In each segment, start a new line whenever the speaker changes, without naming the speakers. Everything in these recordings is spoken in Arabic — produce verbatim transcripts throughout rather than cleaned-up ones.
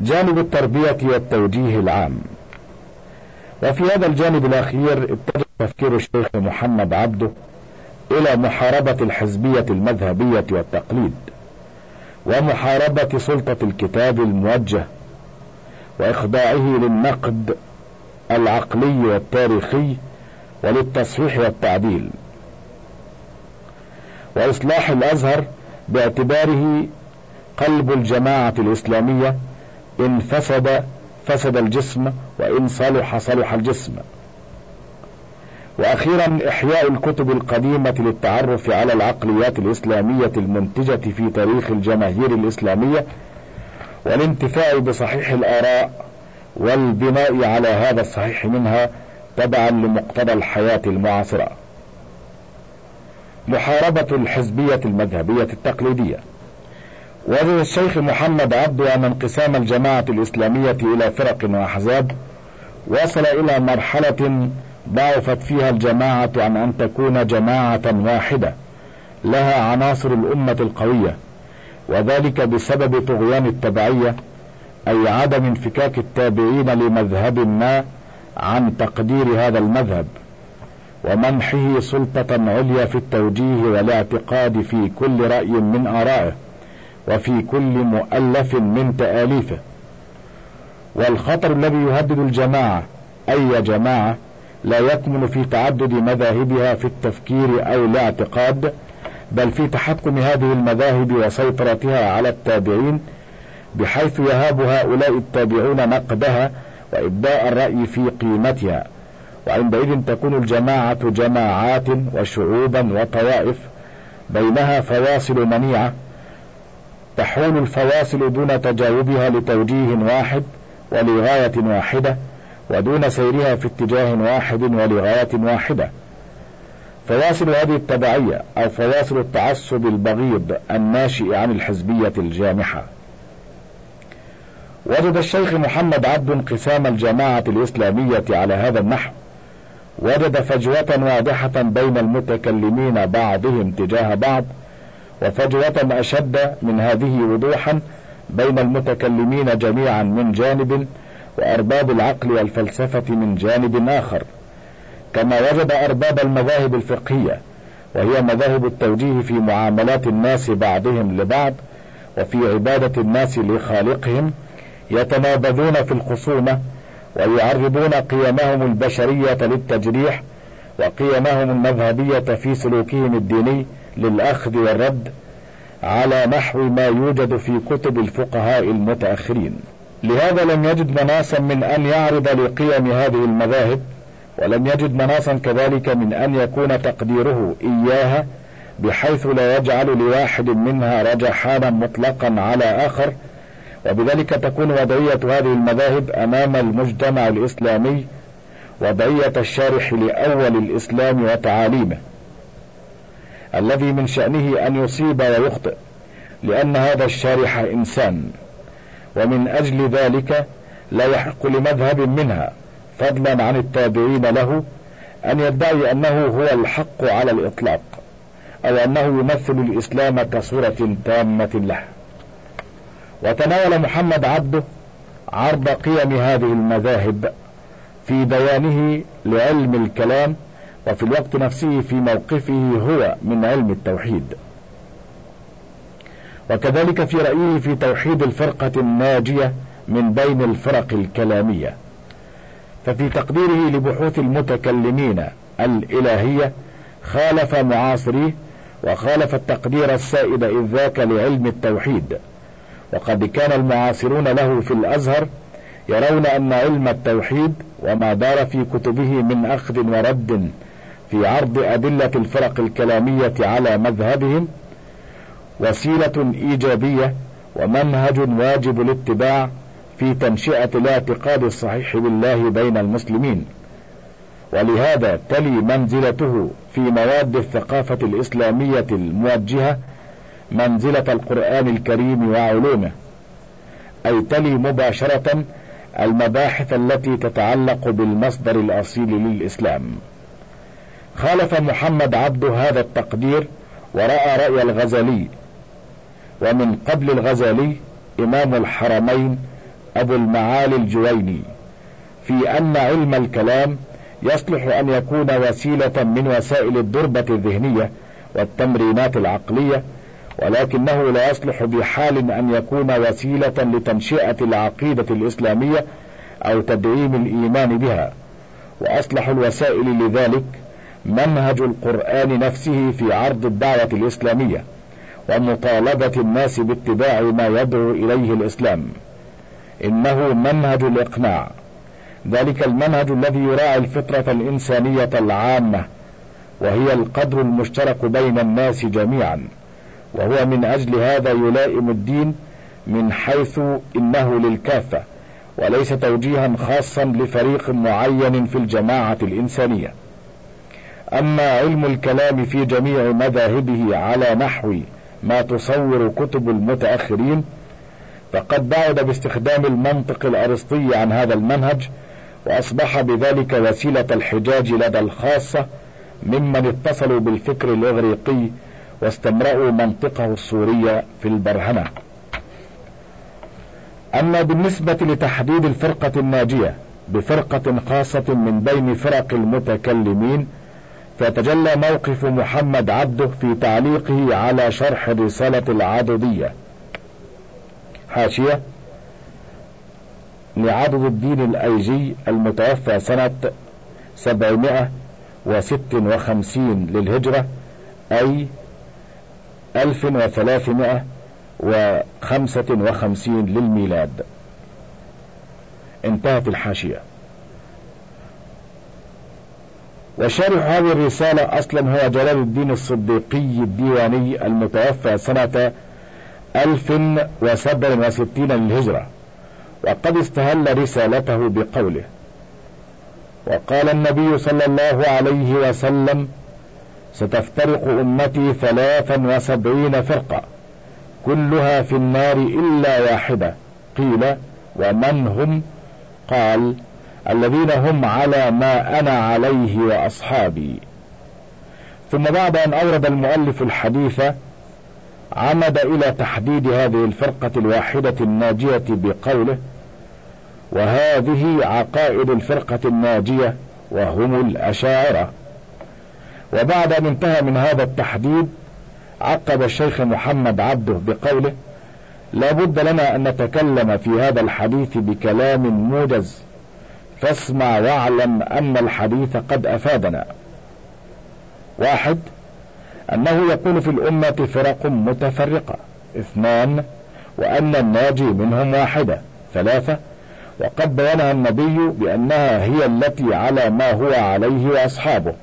جانب التربية والتوجيه العام. وفي هذا الجانب الأخير اتجه تفكير الشيخ محمد عبده إلى محاربة الحزبية المذهبية والتقليد، ومحاربة سلطة الكتاب الموجه، وإخضاعه للنقد العقلي والتاريخي وللتصحيح والتعديل، وإصلاح الأزهر باعتباره قلب الجماعة الإسلامية، إن فسد فسد الجسم، وإن صلح صلح الجسم. وأخيرا إحياء الكتب القديمة للتعرف على العقليات الإسلامية المنتجة في تاريخ الجماهير الإسلامية، والانتفاع بصحيح الآراء والبناء على هذا الصحيح منها تبعا لمقتضى الحياة المعاصرة. محاربة الحزبية المذهبية التقليدية. وجد الشيخ محمد عبده أن انقسام الجماعة الإسلامية إلى فرق وأحزاب وصل إلى مرحلة ضعفت فيها الجماعة عن أن تكون جماعة واحدة لها عناصر الأمة القوية، وذلك بسبب طغيان التبعية، أي عدم انفكاك التابعين لمذهب ما عن تقدير هذا المذهب، ومنحه سلطة عليا في التوجيه والاعتقاد في كل رأي من آرائه، وفي كل مؤلف من تآليفه. والخطر الذي يهدد الجماعة، أي جماعة، لا يكمن في تعدد مذاهبها في التفكير أو الاعتقاد، بل في تحكم هذه المذاهب وسيطرتها على التابعين، بحيث يهاب هؤلاء التابعون نقدها وإبداء الرأي في قيمتها. وعندئذ تكون الجماعة جماعات وشعوبا وطوائف بينها فواصل منيعة، تحول الفواصل دون تجاوبها لتوجيه واحد ولغاية واحدة، ودون سيرها في اتجاه واحد ولغاية واحدة. فواصل هذه التبعية أو فواصل التعصب البغيض الناشئ عن الحزبية الجامحة. وجد الشيخ محمد عبده انقسام الجماعة الإسلامية على هذا النحو، وجد فجوة واضحة بين المتكلمين بعضهم تجاه بعض، وفجوة أشد من هذه وضوحا بين المتكلمين جميعا من جانب، وأرباب العقل والفلسفة من جانب آخر، كما وجد أرباب المذاهب الفقهية، وهي مذاهب التوجيه في معاملات الناس بعضهم لبعض وفي عبادة الناس لخالقهم، يتنابذون في الخصومة، ويعرضون قيمهم البشرية للتجريح، وقيمهم المذهبية في سلوكهم الديني للأخذ والرد، على نحو ما يوجد في كتب الفقهاء المتأخرين. لهذا لم يجد مناصا من أن يعرض لقيم هذه المذاهب، ولم يجد مناصا كذلك من أن يكون تقديره إياها بحيث لا يجعل لواحد منها رجحانا مطلقا على آخر، وبذلك تكون وضعية هذه المذاهب أمام المجتمع الإسلامي وضعية الشارح لأول الإسلام وتعاليمه، الذي من شأنه أن يصيب ويخطئ، لأن هذا الشارح إنسان، ومن أجل ذلك لا يحق لمذهب منها فضلا عن التابعين له أن يدعي أنه هو الحق على الإطلاق، أو أنه يمثل الإسلام كصورة تامة له. وتناول محمد عبده عرض قيم هذه المذاهب في بيانه لعلم الكلام، وفي الوقت نفسه في موقفه هو من علم التوحيد، وكذلك في رأيه في توحيد الفرقة الناجية من بين الفرق الكلامية. ففي تقديره لبحوث المتكلمين الإلهية خالف معاصريه، وخالف التقدير السائد إذ ذاك لعلم التوحيد. وقد كان المعاصرون له في الأزهر يرون أن علم التوحيد وما دار في كتبه من أخذ ورد في عرض أدلة الفرق الكلامية على مذهبهم وسيلة إيجابية ومنهج واجب الاتباع في تنشئة الاعتقاد الصحيح بالله بين المسلمين. ولهذا تلي منزلته في مواد الثقافة الإسلامية الموجهة منزلة القرآن الكريم وعلومه، أي تلي مباشرة المباحث التي تتعلق بالمصدر الأصيل للإسلام. خالف محمد عبده هذا التقدير ورأى رأي الغزالي، ومن قبل الغزالي إمام الحرمين أبو المعالي الجويني في أن علم الكلام يصلح أن يكون وسيلة من وسائل الدربة الذهنية والتمرينات العقلية، ولكنه لا يصلح بحال أن يكون وسيلة لتنشئة العقيدة الإسلامية أو تدعيم الإيمان بها. وأصلح الوسائل لذلك منهج القرآن نفسه في عرض الدعوة الإسلامية ومطالبة الناس باتباع ما يدعو إليه الإسلام. إنه منهج الإقناع، ذلك المنهج الذي يراعي الفطرة الإنسانية العامة، وهي القدر المشترك بين الناس جميعا، وهو من أجل هذا يلائم الدين من حيث إنه للكافة وليس توجيها خاصا لفريق معين في الجماعة الإنسانية. أما علم الكلام في جميع مذاهبه على نحو ما تصور كتب المتأخرين، فقد بعد باستخدام المنطق الأرسطي عن هذا المنهج، وأصبح بذلك وسيلة الحجاج لدى الخاصة ممن اتصلوا بالفكر الإغريقي واستمرأوا منطقه السوري في البرهنة. أما بالنسبة لتحديد الفرقة الناجية بفرقة خاصة من بين فرق المتكلمين، فتجلى موقف محمد عبده في تعليقه على شرح رسالة العضدية. حاشية: لعضد الدين الأيجي المتوفى سنة سبعمائة وستة وخمسين للهجرة، أي ألف وثلاثمائة وخمسة وخمسين للميلاد. انتهت الحاشية. وشارح هذه الرسالة أصلا هو جلال الدين الصديقي الديواني المتوفى سنة ألف وسبع وستين للهجرة، وقد استهل رسالته بقوله: وقال النبي صلى الله عليه وسلم: ستفترق أمتي ثلاثا وسبعين فرقة كلها في النار إلا واحدة. قيل: ومن هم؟ قال: الذين هم على ما أنا عليه وأصحابي. ثم بعد أن أورد المؤلف الحديث عمد إلى تحديد هذه الفرقة الواحدة الناجية بقوله: وهذه عقائد الفرقة الناجية وهم الأشاعرة. وبعد أن انتهى من هذا التحديد عقب الشيخ محمد عبده بقوله: لا بد لنا أن نتكلم في هذا الحديث بكلام موجز، فاسمع واعلم أن الحديث قد أفادنا. واحد: أنه يكون في الأمة فرق متفرقة. اثنان: وأن الناجي منهم واحدة. ثلاثة: وقد بينها النبي بأنها هي التي على ما هو عليه وأصحابه.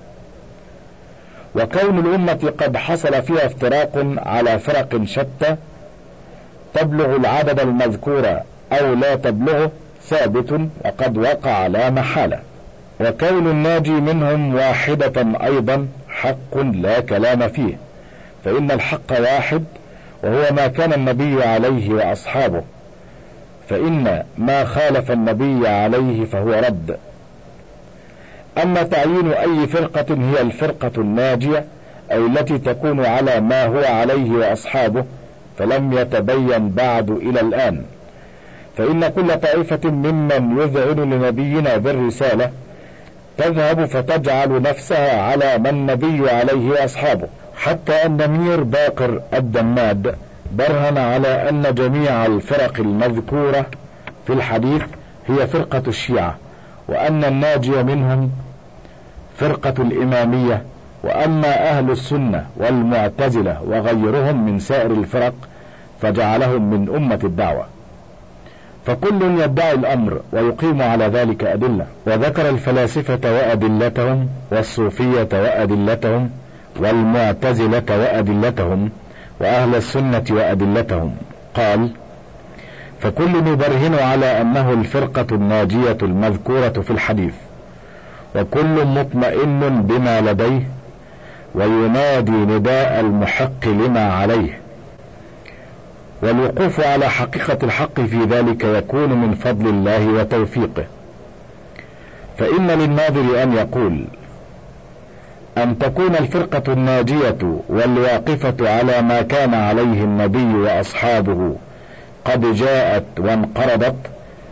وكون الأمة قد حصل فيها افتراق على فرق شتى تبلغ العدد المذكور أو لا تبلغه ثابت وقد وقع لا محالة. وكون الناجي منهم واحدة أيضا حق لا كلام فيه، فإن الحق واحد وهو ما كان النبي عليه وأصحابه، فإن ما خالف النبي عليه فهو رد. أما تعيين أي فرقة هي الفرقة الناجية أي التي تكون على ما هو عليه وأصحابه فلم يتبين بعد إلى الآن، فإن كل طائفة ممن يذعن لنبينا بالرسالة تذهب فتجعل نفسها على ما النبي عليه وأصحابه، حتى أن مير باقر الدماد برهن على أن جميع الفرق المذكورة في الحديث هي فرقة الشيعة، وأن الناجي منهم فرقة الإمامية، وأما أهل السنة والمعتزلة وغيرهم من سائر الفرق فجعلهم من أمة الدعوة. فكل يدعي الأمر ويقيم على ذلك أدلة، وذكر الفلاسفة وأدلتهم، والصوفية وأدلتهم، والمعتزلة وأدلتهم، وأهل السنة وأدلتهم. قال: فكل يبرهن على أنه الفرقة الناجية المذكورة في الحديث، وكل مطمئن بما لديه وينادي نداء المحق لما عليه، والوقوف على حقيقة الحق في ذلك يكون من فضل الله وتوفيقه. فإن للناظر أن يقول: أن تكون الفرقة الناجية والواقفة على ما كان عليه النبي وأصحابه قد جاءت وانقرضت،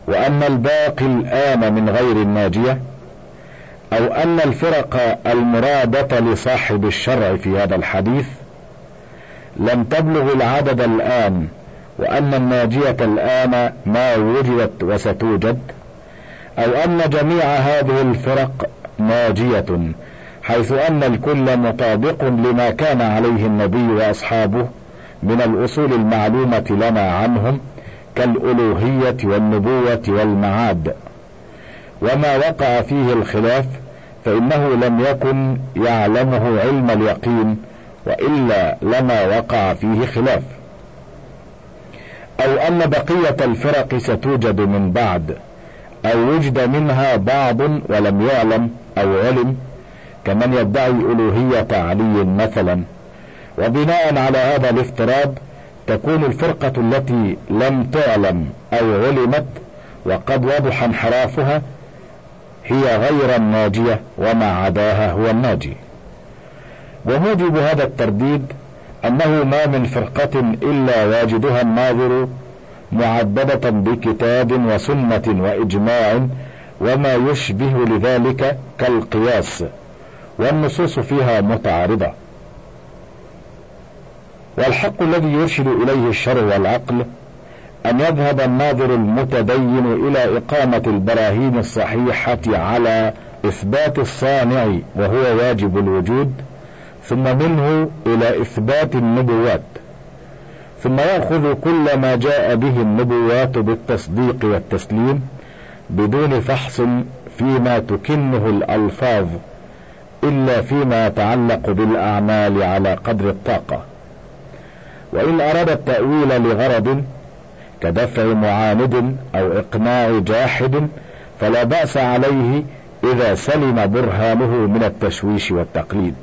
وأن الباقي الآن من غير الناجية، أو أن الفرق المرادة لصاحب الشرع في هذا الحديث لم تبلغ العدد الآن، وأن الناجية الآن ما وجدت وستوجد، أو أن جميع هذه الفرق ناجية، حيث أن الكل مطابق لما كان عليه النبي وأصحابه من الأصول المعلومة لنا عنهم كالألوهية والنبوة والمعاد. وما وقع فيه الخلاف فإنه لم يكن يعلمه علم اليقين، وإلا لما وقع فيه خلاف. أو أن بقية الفرق ستوجد من بعد، أو وجد منها بعض ولم يعلم أو علم، كمن يدعي ألوهية علي مثلا. وبناء على هذا الافتراض تكون الفرقة التي لم تعلم أو علمت وقد وضح انحرافها هي غير الناجية، وما عداها هو الناجي. وموجب هذا الترديد أنه ما من فرقة إلا واجدها الناظر معددة بكتاب وسنة وإجماع وما يشبه لذلك كالقياس، والنصوص فيها متعارضة. والحق الذي يرشد إليه الشرع والعقل أن يذهب الناظر المتدين إلى إقامة البراهين الصحيحة على إثبات الصانع وهو واجب الوجود، ثم منه إلى إثبات النبوات، ثم يأخذ كل ما جاء به النبوات بالتصديق والتسليم بدون فحص فيما تكنه الألفاظ، إلا فيما يتعلق بالأعمال على قدر الطاقة. وإن أراد التأويل لغرض كدفع معاند أو إقناع جاحد فلا بأس عليه إذا سلم برهانه من التشويش والتقليد.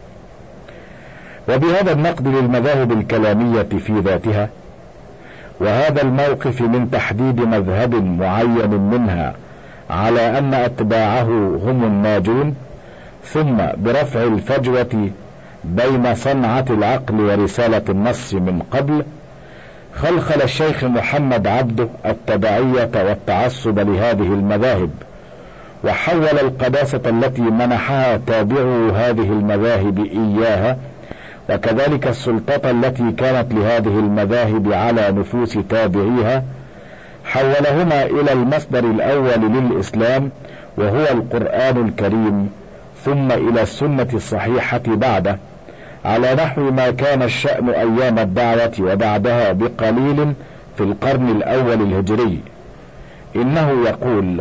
وبهذا النقد للمذاهب الكلامية في ذاتها، وهذا الموقف من تحديد مذهب معين منها على أن أتباعه هم الناجون، ثم برفع الفجوة بين صنعة العقل ورسالة النص من قبل، خلخل الشيخ محمد عبده التبعية والتعصب لهذه المذاهب، وحول القداسة التي منحها تابعو هذه المذاهب إياها، وكذلك السلطة التي كانت لهذه المذاهب على نفوس تابعيها، حولهما إلى المصدر الأول للإسلام وهو القرآن الكريم، ثم إلى السنة الصحيحة بعده، على نحو ما كان الشأن أيام الدعوة وبعدها بقليل في القرن الأول الهجري. إنه يقول: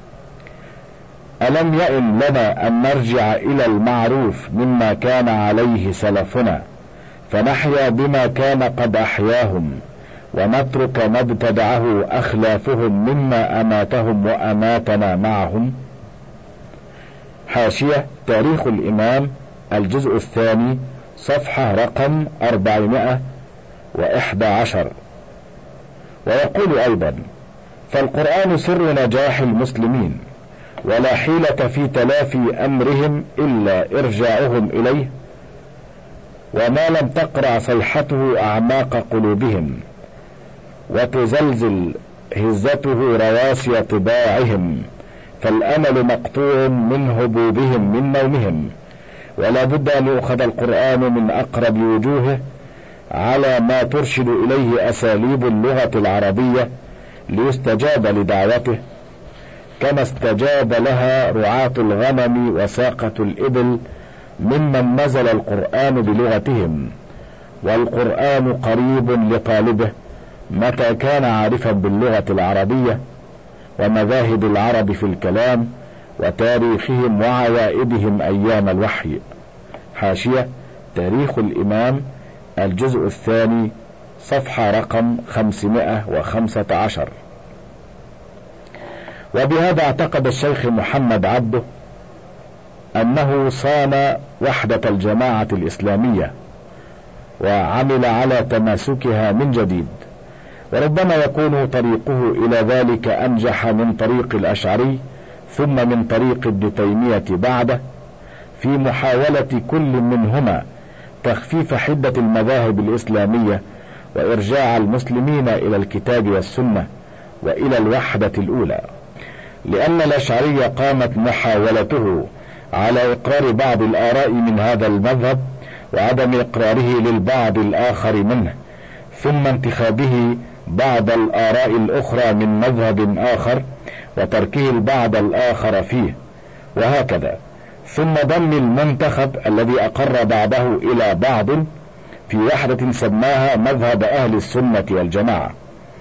ألم يئن لنا أن نرجع إلى المعروف مما كان عليه سلفنا، فنحيا بما كان قد أحياهم، ونترك ما ابتدعه أخلافهم مما أماتهم وأماتنا معهم. حاشية تاريخ الإمام الجزء الثاني صفحة رقم أربعمائة وإحدى عشر. ويقول أيضا: فالقرآن سر نجاح المسلمين، ولا حيلة في تلافي أمرهم إلا إرجاعهم إليه، وما لم تقرع صيحته أعماق قلوبهم وتزلزل هزته رواسي طباعهم، فالأمل مقطوع من هبوبهم من نومهم، ولا بد أن يؤخذ القرآن من أقرب وجوهه على ما ترشد إليه أساليب اللغة العربية ليستجاب لدعوته، كما استجاب لها رعاة الغنم وساقة الإبل ممن نزل القرآن بلغتهم. والقرآن قريب لطالبه متى كان عارفا باللغة العربية ومذاهب العرب في الكلام وتاريخهم وعوائدهم أيام الوحي. حاشية تاريخ الإمام الجزء الثاني صفحة رقم خمسمائة وخمسة عشر. وبهذا اعتقد الشيخ محمد عبده أنه صان وحدة الجماعة الإسلامية وعمل على تماسكها من جديد، وربما يكون طريقه إلى ذلك أنجح من طريق الأشعري ثم من طريق ابن تيمية بعده، في محاولة كل منهما تخفيف حدة المذاهب الإسلامية وإرجاع المسلمين إلى الكتاب والسنة وإلى الوحدة الأولى، لأن الأشعرية قامت محاولته على إقرار بعض الآراء من هذا المذهب وعدم إقراره للبعض الآخر منه، ثم انتخابه بعض الآراء الأخرى من مذهب آخر وتركه البعض الآخر فيه، وهكذا، ثم ضم المنتخب الذي أقر بعضه إلى بعض في وحدة سماها مذهب أهل السنة والجماعة.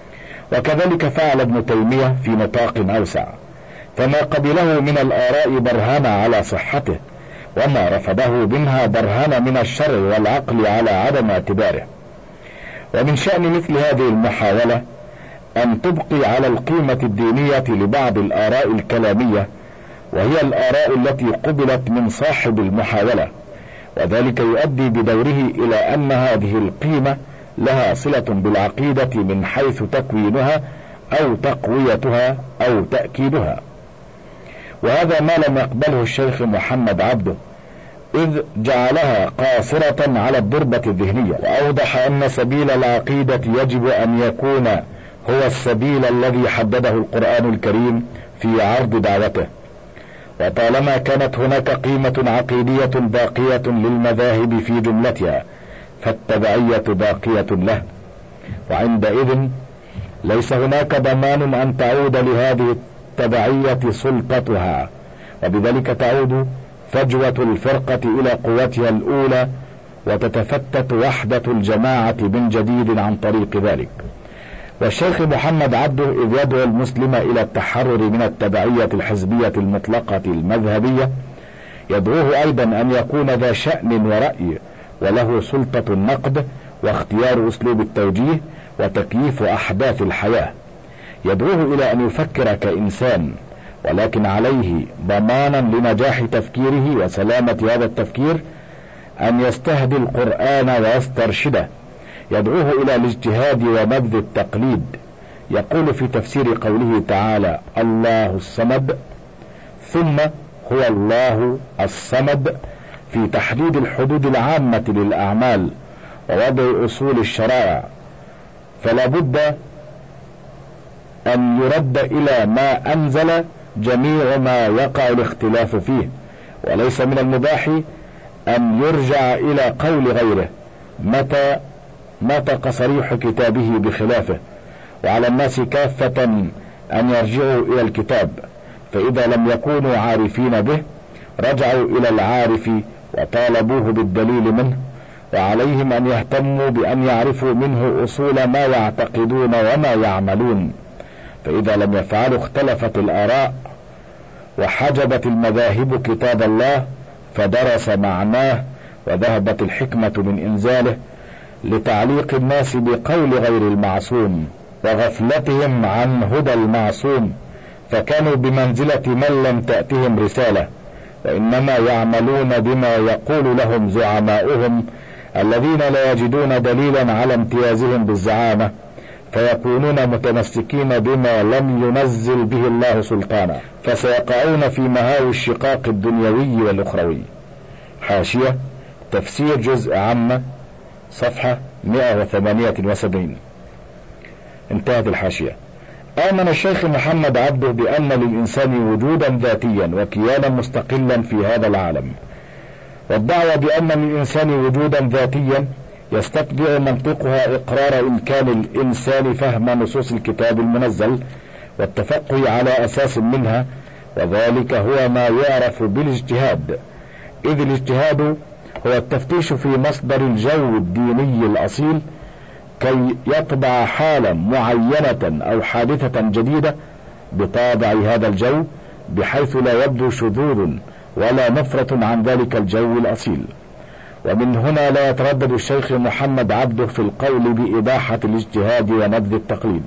وكذلك فعل ابن تيمية في نطاق أوسع، فما قبله من الآراء برهن على صحته، وما رفضه منها برهن من الشرع والعقل على عدم اعتباره. ومن شأن مثل هذه المحاولة أن تبقي على القيمة الدينية لبعض الآراء الكلامية، وهي الآراء التي قبلت من صاحب المحاولة، وذلك يؤدي بدوره إلى أن هذه القيمة لها صلة بالعقيدة من حيث تكوينها أو تقويتها أو تأكيدها. وهذا ما لم يقبله الشيخ محمد عبده، إذ جعلها قاصرة على الضربة الذهنية، وأوضح أن سبيل العقيدة يجب أن يكون هو السبيل الذي حدده القرآن الكريم في عرض دعوته. وطالما كانت هناك قيمة عقيدية باقية للمذاهب في جملتها، فالتبعية باقية له، وعندئذ ليس هناك ضمان أن تعود لهذه التبعية سلطتها، وبذلك تعود فجوة الفرقة إلى قوتها الأولى، وتتفتت وحدة الجماعة من جديد عن طريق ذلك. والشيخ محمد عبده إذ يدعو المسلم إلى التحرر من التبعية الحزبية المطلقة المذهبية، يدعوه أيضا أن يكون ذا شأن ورأي، وله سلطة النقد واختيار أسلوب التوجيه وتكييف أحداث الحياة. يدعوه إلى أن يفكر كإنسان، ولكن عليه ضمانا لنجاح تفكيره وسلامة هذا التفكير أن يستهدي القرآن ويسترشده. يدعوه إلى الاجتهاد ونبذ التقليد. يقول في تفسير قوله تعالى الله الصمد، ثم هو الله الصمد، في تحديد الحدود العامة للأعمال ووضع أصول الشرائع، فلا بد أن يرد إلى ما أنزل جميع ما يقع الاختلاف فيه، وليس من المباح أن يرجع إلى قول غيره متى نطق صريح كتابه بخلافه. وعلى الناس كافة أن يرجعوا إلى الكتاب، فإذا لم يكونوا عارفين به رجعوا إلى العارف وطالبوه بالدليل منه، وعليهم أن يهتموا بأن يعرفوا منه أصول ما يعتقدون وما يعملون، فإذا لم يفعلوا اختلفت الآراء وحجبت المذاهب كتاب الله، فدرس معناه وذهبت الحكمة من إنزاله لتعليق الناس بقول غير المعصوم وغفلتهم عن هدى المعصوم، فكانوا بمنزلة من لم تأتهم رسالة، وإنما يعملون بما يقول لهم زعماؤهم الذين لا يجدون دليلا على امتيازهم بالزعامة، فيكونون متمسكين بما لم ينزل به الله سلطانا، فسيقعون في مهاوي الشقاق الدنيوي والأخروي. حاشية تفسير جزء عامة صفحة مئة وثمانية وسبعين. انتهت الحاشية. آمن الشيخ محمد عبده بأن للإنسان وجودا ذاتيا وكيانا مستقلا في هذا العالم، والدعوة بأن للإنسان وجودا ذاتيا يستتبع منطقها إقرار إمكان الإنسان فهم نصوص الكتاب المنزل والتفقه على أساس منها، وذلك هو ما يعرف بالاجتهاد، إذ الاجتهاد هو التفتيش في مصدر الجو الديني الأصيل كي يطبع حالا معينة أو حادثة جديدة بطابع هذا الجو، بحيث لا يبدو شذوذ ولا نفرة عن ذلك الجو الأصيل. ومن هنا لا يتردد الشيخ محمد عبده في القول بإباحة الاجتهاد ونبذ التقليد.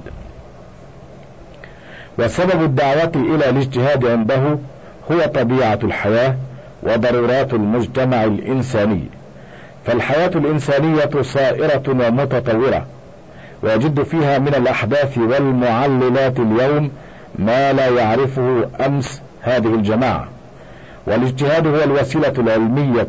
وسبب الدعوة إلى الاجتهاد عنده هو طبيعة الحياة وضرورات المجتمع الإنساني، فالحياة الإنسانية صائرة ومتطورة، ويجد فيها من الأحداث والمعللات اليوم ما لا يعرفه أمس هذه الجماعة. والاجتهاد هو الوسيلة العلمية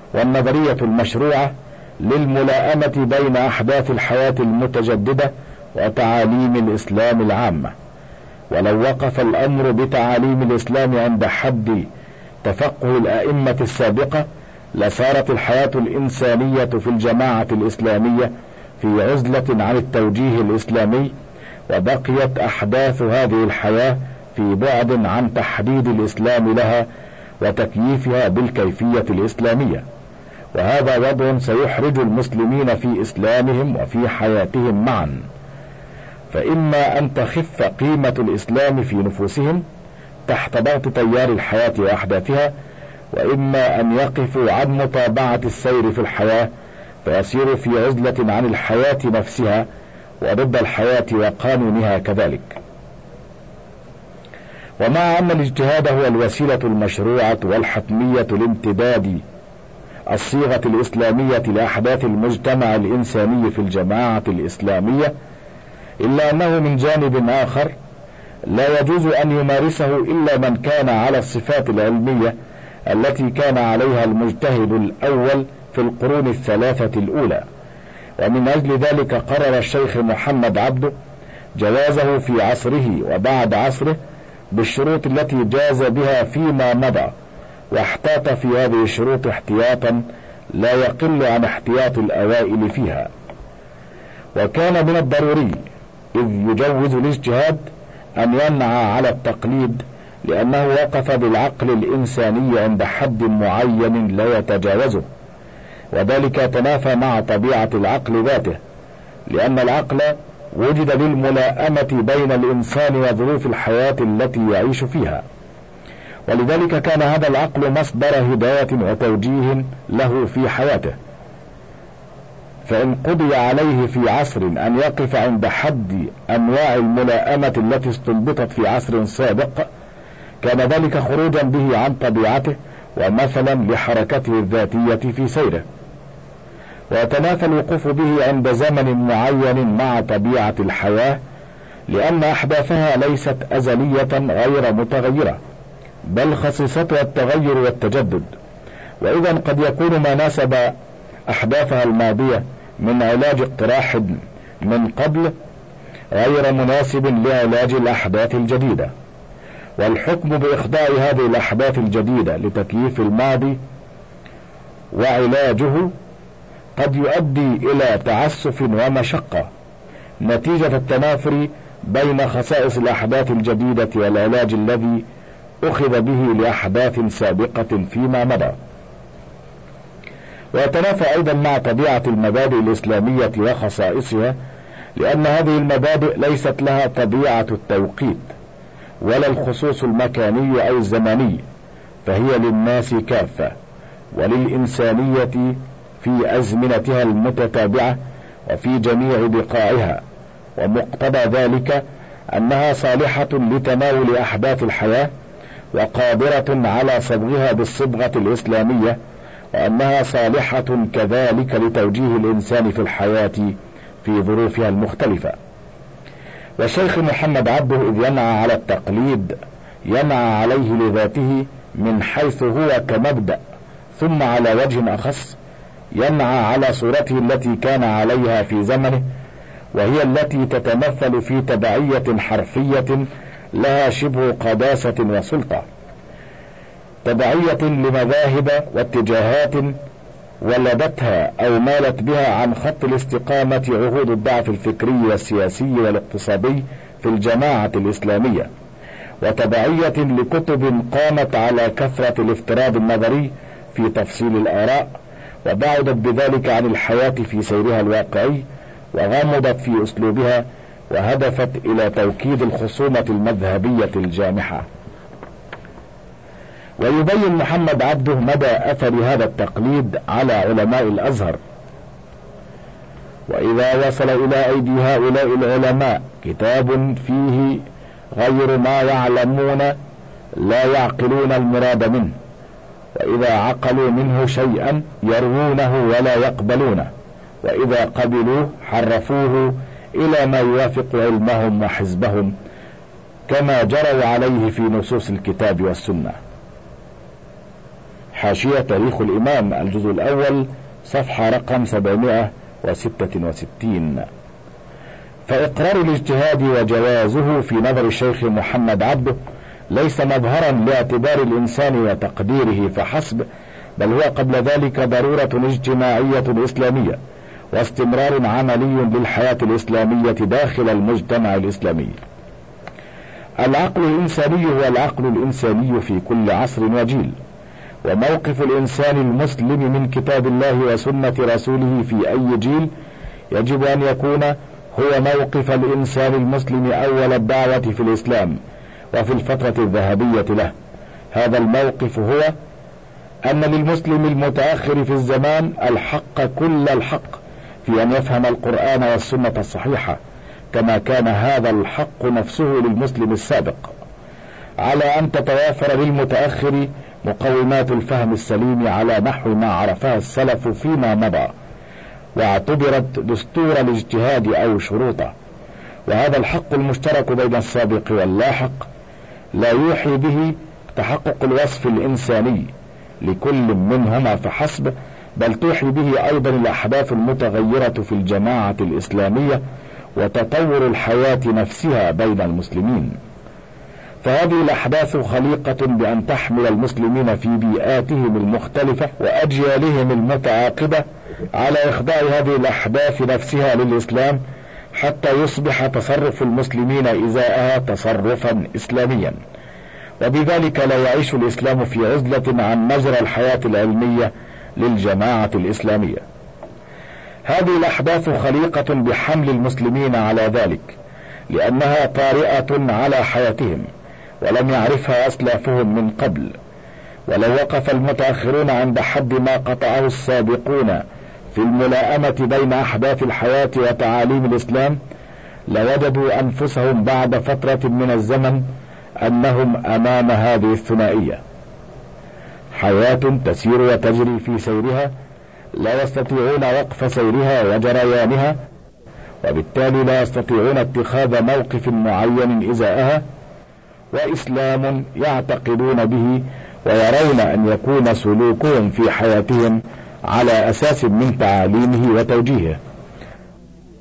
والنظرية المشروعة للملائمة بين أحداث الحياة المتجددة وتعاليم الإسلام العامة. ولو وقف الأمر بتعاليم الإسلام عند حد تفقه الأئمة السابقة لصارت الحياة الإنسانية في الجماعة الإسلامية في عزلة عن التوجيه الإسلامي، وبقيت أحداث هذه الحياة في بعد عن تحديد الإسلام لها وتكييفها بالكيفية الإسلامية. وهذا وضع سيحرج المسلمين في إسلامهم وفي حياتهم معا، فإما أن تخف قيمة الإسلام في نفوسهم تحت ضغط تيار الحياة وأحداثها، وإما أن يقفوا عن متابعة السير في الحياة فيصيروا في عزلة عن الحياة نفسها وضد الحياة وقانونها كذلك. ومع أن الاجتهاد هو الوسيلة المشروعة والحتمية لامتداد الصيغة الإسلامية لأحداث المجتمع الإنساني في الجماعة الإسلامية، إلا أنه من جانب آخر لا يجوز أن يمارسه إلا من كان على الصفات العلمية التي كان عليها المجتهد الأول في القرون الثلاثة الأولى. ومن أجل ذلك قرر الشيخ محمد عبده جوازه في عصره وبعد عصره بالشروط التي جاز بها فيما مضى، واحتاط في هذه الشروط احتياطا لا يقل عن احتياط الأوائل فيها. وكان من الضروري إذ يجوز الاجتهاد أن يمنع على التقليد، لأنه وقف بالعقل الإنساني عند حد معين لا يتجاوزه، وذلك تنافى مع طبيعة العقل ذاته، لأن العقل وجد للملائمة بين الإنسان وظروف الحياة التي يعيش فيها، ولذلك كان هذا العقل مصدر هداية وتوجيه له في حياته. فإن قضي عليه في عصر أن يقف عند حد أنواع الملائمة التي استنبطت في عصر سابق، كان ذلك خروجا به عن طبيعته ومثلا لحركته الذاتية في سيره. ويتنافى الوقوف به عند زمن معين مع طبيعة الحياة، لأن أحداثها ليست أزلية غير متغيرة، بل خصيصتها التغير والتجدد. وإذا قد يكون ما ناسب أحداثها الماضية من علاج اقتراح من قبل غير مناسب لعلاج الأحداث الجديدة. والحكم بإخضاع هذه الأحداث الجديدة لتكييف الماضي وعلاجه قد يؤدي إلى تعسف ومشقة نتيجة التنافر بين خصائص الأحداث الجديدة والعلاج الذي أخذ به لأحداث سابقة فيما مضى. ويتنافى أيضا مع طبيعة المبادئ الإسلامية وخصائصها، لأن هذه المبادئ ليست لها طبيعة التوقيت ولا الخصوص المكاني أو الزماني، فهي للناس كافة وللإنسانية في أزمنتها المتتابعة وفي جميع بقاعها. ومقتضى ذلك أنها صالحة لتناول أحداث الحياة وقادرة على صبغها بالصبغة الإسلامية، وأنها صالحة كذلك لتوجيه الإنسان في الحياة في ظروفها المختلفة. والشيخ محمد عبده إذ ينعى على التقليد ينعى عليه لذاته من حيث هو كمبدأ، ثم على وجه أخص ينعى على صورته التي كان عليها في زمنه، وهي التي تتمثل في تبعية حرفية لها شبه قداسة وسلطة، تبعية لمذاهب واتجاهات ولدتها أو مالت بها عن خط الاستقامة عهود الضعف الفكري والسياسي والاقتصادي في الجماعة الإسلامية، وتبعية لكتب قامت على كثرة الافتراض النظري في تفصيل الآراء، وبعدت بذلك عن الحياة في سيرها الواقعي، وغمضت في أسلوبها، وهدفت إلى توكيد الخصومة المذهبية الجامحة. ويبين محمد عبده مدى أثر هذا التقليد على علماء الأزهر. وإذا وصل إلى أيدي هؤلاء العلماء كتاب فيه غير ما يعلمون لا يعقلون المراد منه، وإذا عقلوا منه شيئا يروونه ولا يقبلونه، وإذا قبلوه حرفوه إلى ما يوافق علمهم وحزبهم، كما جروا عليه في نصوص الكتاب والسنة. حاشية تاريخ الإمام الجزء الأول صفحة رقم سبعمائة وستة وستين. فإقرار الاجتهاد وجوازه في نظر الشيخ محمد عبده ليس مظهرا لاعتبار الإنسان وتقديره فحسب، بل هو قبل ذلك ضرورة اجتماعية إسلامية واستمرار عملي للحياة الإسلامية داخل المجتمع الإسلامي. العقل الإنساني هو العقل الإنساني في كل عصر وجيل، وموقف الإنسان المسلم من كتاب الله وسنة رسوله في أي جيل يجب أن يكون هو موقف الإنسان المسلم أول الدعوة في الإسلام وفي الفترة الذهبية له. هذا الموقف هو أن للمسلم المتأخر في الزمان الحق كل الحق في أن يفهم القرآن والسنة الصحيحة، كما كان هذا الحق نفسه للمسلم السابق، على أن تتوافر للمتأخر مقومات الفهم السليم على نحو ما عرفها السلف فيما مضى، واعتبرت دستور الاجتهاد أو شروطه. وهذا الحق المشترك بين السابق واللاحق لا يوحي به تحقق الوصف الإنساني لكل منهما فحسب، بل توحي به أيضا الأحداث المتغيرة في الجماعة الإسلامية وتطور الحياة نفسها بين المسلمين. فهذه الأحداث خليقة بأن تحمل المسلمين في بيئاتهم المختلفة وأجيالهم المتعاقبة على إخضاع هذه الأحداث نفسها للإسلام، حتى يصبح تصرف المسلمين إزاءها تصرفا إسلاميا، وبذلك لا يعيش الإسلام في عزلة عن مجرى الحياة العلمية للجماعة الإسلامية. هذه الأحداث خليقة بحمل المسلمين على ذلك، لأنها طارئة على حياتهم ولم يعرفها أسلافهم من قبل. ولو وقف المتأخرون عند حد ما قطعه السابقون في الملائمة بين أحداث الحياة وتعاليم الإسلام، لوجدوا أنفسهم بعد فترة من الزمن أنهم أمام هذه الثنائية: حياة تسير وتجري في سيرها لا يستطيعون وقف سيرها وجريانها، وبالتالي لا يستطيعون اتخاذ موقف معين إزاءها، وإسلام يعتقدون به ويرون أن يكون سلوكهم في حياتهم على أساس من تعاليمه وتوجيهه.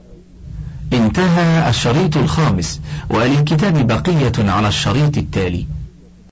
انتهى الشريط الخامس، وللكتاب بقية على الشريط التالي.